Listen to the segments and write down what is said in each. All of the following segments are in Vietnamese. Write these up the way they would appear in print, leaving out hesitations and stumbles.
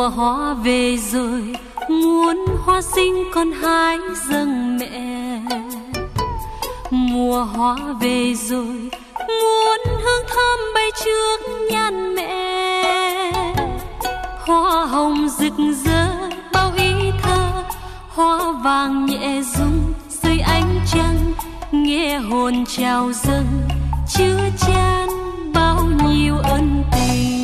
Mùa hoa về rồi, muốn hoa xinh con hái dâng mẹ. Mùa hoa về rồi, muốn hương thơm bay trước nhan mẹ. Hoa hồng rực rỡ bao ý thơ, hoa vàng nhẹ rung dưới ánh trăng, nghe hồn trào dâng chứa chan bao nhiêu ân tình.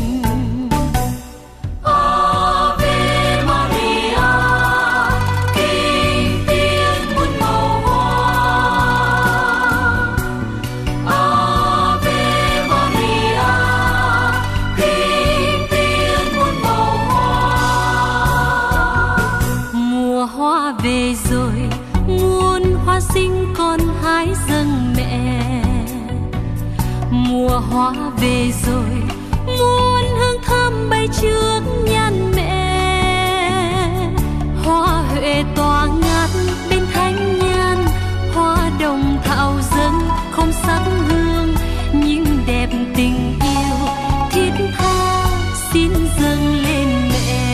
Về rồi, muôn hoa xinh con hái dâng mẹ. Mùa hoa về rồi, muôn hương thơm bay trước nhan mẹ. Hoa huệ tỏa ngát bên thanh nhan, hoa đồng thảo dâng không sắc hương, nhưng đẹp tình yêu thiết tha xin dâng lên mẹ.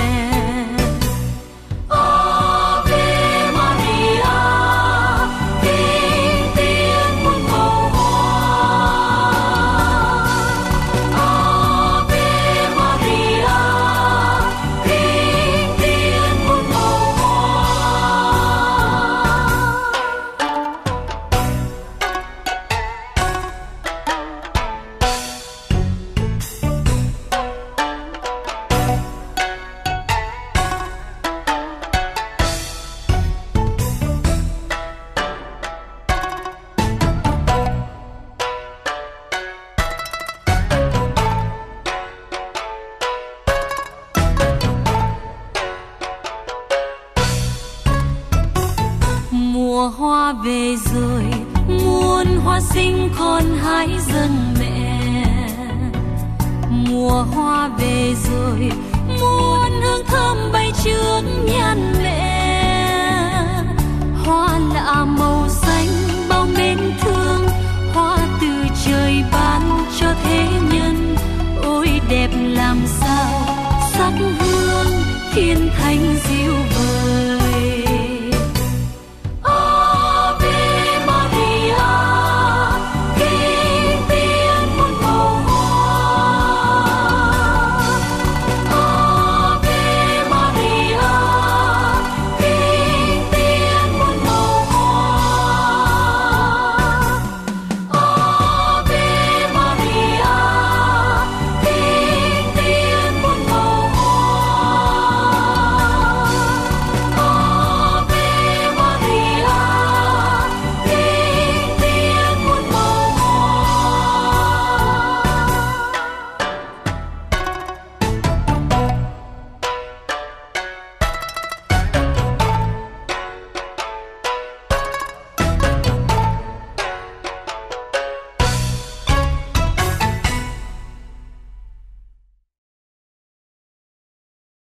Mùa hoa về rồi, muôn hoa xinh con hái dâng mẹ. Mùa hoa về rồi, muôn hương thơm bay trước nhan mẹ. Hoa lạ màu xanh bao mến thương, hoa từ trời ban cho thế nhân. Ôi đẹp làm sao sắc hương thiên thanh diệu vời.